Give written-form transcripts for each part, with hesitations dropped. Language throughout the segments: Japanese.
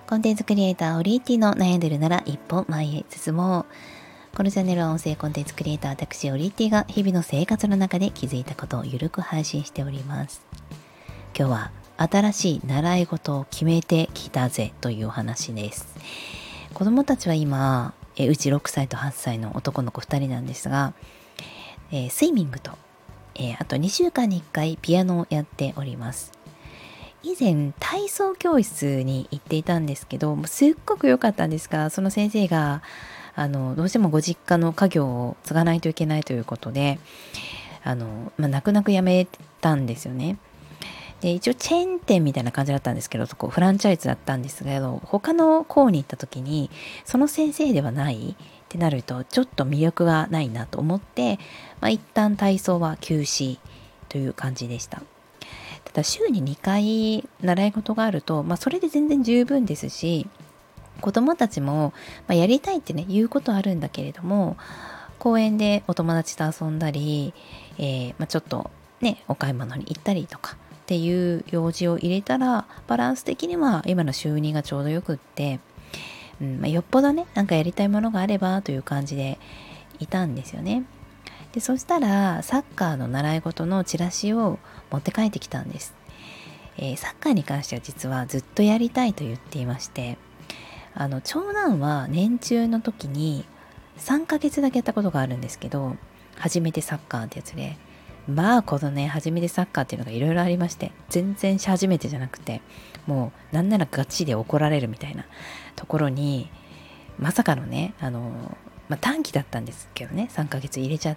コンテンツクリエイターオリエティの悩んでるなら一歩前へ進もう。このチャンネルは音声コンテンツクリエイター私オリエティが日々の生活の中で気づいたことをゆるく配信しております。今日は新しい習い事を決めてきたぜというお話です。子供たちは今うち6歳と8歳の男の子2人なんですが、スイミングと、あと2週間に1回ピアノをやっております。以前体操教室に行っていたんですけど、すっごく良かったんですが、その先生がどうしてもご実家の家業を継がないといけないということで泣く泣く辞めたんですよね。で一応チェーン店みたいな感じだったんですけど、フランチャイズだったんですけど、他の校に行った時にその先生ではないってなるとちょっと魅力がないなと思って、一旦体操は休止という感じでした。ただ週に2回習い事があると、それで全然十分ですし、子供たちも、やりたいってね言うことあるんだけれども、公園でお友達と遊んだり、ちょっとねお買い物に行ったりとかっていう用事を入れたら、バランス的には今の収入がちょうどよくって、よっぽどねなんかやりたいものがあればという感じでいたんですよね。でそしたらサッカーの習い事のチラシを持って帰ってきたんです。サッカーに関しては実はずっとやりたいと言っていまして、長男は年中の時に3ヶ月だけやったことがあるんですけど、初めてサッカーってやつで、このね初めてサッカーっていうのがいろいろありまして、全然初めてじゃなくて、もうなんならガチで怒られるみたいなところに、まさかのね短期だったんですけどね、3ヶ月入れちゃって、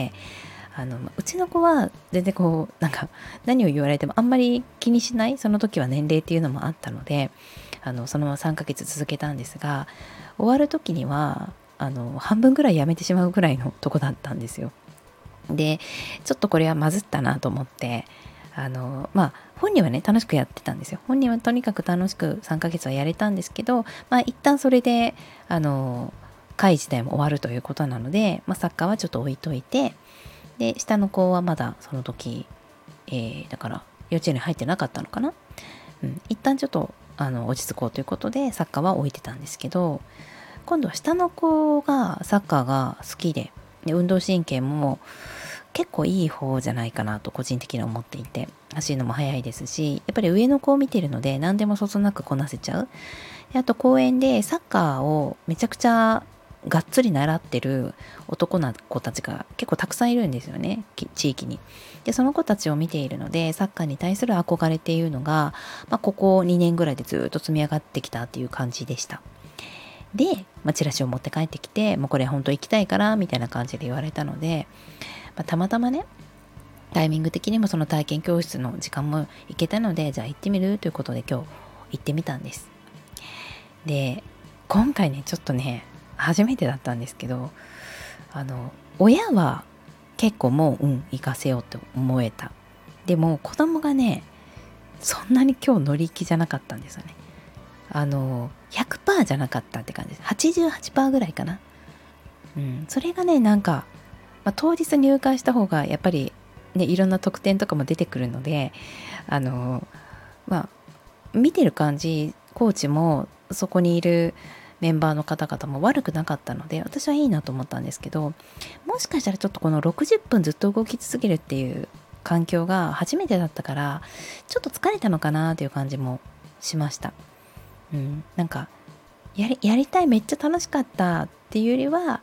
うちの子は全然何を言われてもあんまり気にしない、その時は年齢っていうのもあったので、そのまま3ヶ月続けたんですが、終わる時には半分ぐらいやめてしまうぐらいのとこだったんですよ。でちょっとこれはまずったなと思って、本人はね楽しくやってたんですよ。本人はとにかく楽しく3ヶ月はやれたんですけど、一旦それで会自体も終わるということなので、サッカーはちょっと置いといて、で下の子はまだその時、だから幼稚園に入ってなかったのかな、一旦ちょっと落ち着こうということでサッカーは置いてたんですけど、今度は下の子がサッカーが好きで、運動神経も結構いい方じゃないかなと個人的には思っていて、走るのも速いですし、やっぱり上の子を見てるので何でもそつなくこなせちゃう。であと公園でサッカーをめちゃくちゃがっつり習ってる男の子たちが結構たくさんいるんですよね、地域に。でその子たちを見ているので、サッカーに対する憧れっていうのが、ここ2年ぐらいでずっと積み上がってきたっていう感じでした。で、チラシを持って帰ってきて、これ本当行きたいからみたいな感じで言われたので、たまたまねタイミング的にもその体験教室の時間も行けたので、じゃあ行ってみるということで今日行ってみたんです。で今回ねちょっとね初めてだったんですけど、親は結構もう行かせようって思えた。でも子供がねそんなに今日乗り気じゃなかったんですよね。100% じゃなかったって感じです。 88% ぐらいかな。それがね当日入会した方がやっぱりねいろんな特典とかも出てくるので、見てる感じコーチもそこにいるメンバーの方々も悪くなかったので、私はいいなと思ったんですけど、もしかしたらちょっとこの60分ずっと動き続けるっていう環境が初めてだったからちょっと疲れたのかなという感じもしました。やりたい、めっちゃ楽しかったっていうよりは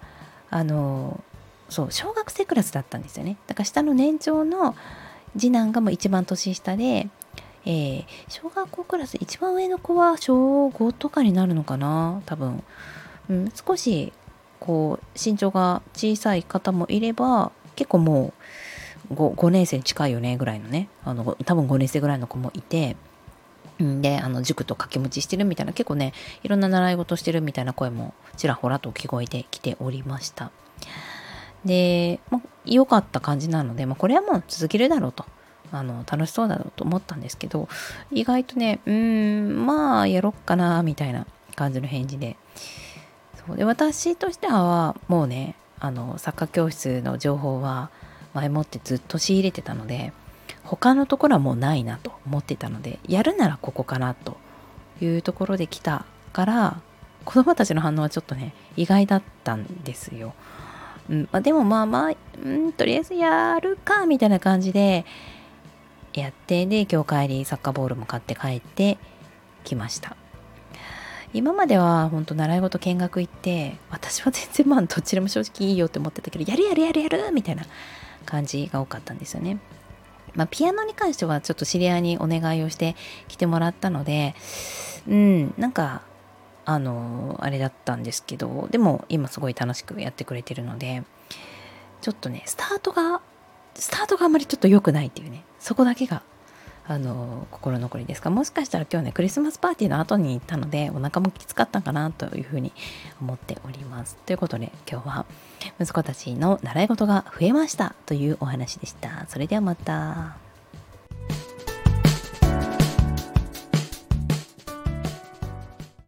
小学生クラスだったんですよね。だから下の年長の次男がもう一番年下で、小学校クラス一番上の子は小5とかになるのかな多分、少し身長が小さい方もいれば、結構もう 5年生に近いよねぐらいのね、多分5年生ぐらいの子もいて、で塾と掛け持ちしてるみたいな、結構ねいろんな習い事してるみたいな声もちらほらと聞こえてきておりました。で、良かった感じなので、これはもう続けるだろうと、楽しそうだろうと思ったんですけど、意外とねやろっかなみたいな感じの返事で、そうで私としてはもうねサッカー教室の情報は前もってずっと仕入れてたので、他のところはもうないなと思ってたので、やるならここかなというところで来たから子供たちの反応はちょっとね意外だったんですよ。でもとりあえずやるかみたいな感じでやって、で今日帰りサッカーボールも買って帰ってきました。今までは本当習い事見学行って、私は全然どちらも正直いいよって思ってたけど、やるみたいな感じが多かったんですよね。ピアノに関してはちょっと知り合いにお願いをして来てもらったので、なんかあれだったんですけど、でも今すごい楽しくやってくれてるので、ちょっとねスタートがあんまりちょっと良くないっていうね、そこだけが心残りですが、もしかしたら今日ねクリスマスパーティーの後に行ったのでお腹もきつかったかなというふうに思っております。ということで今日は息子たちの習い事が増えましたというお話でした。それではまた。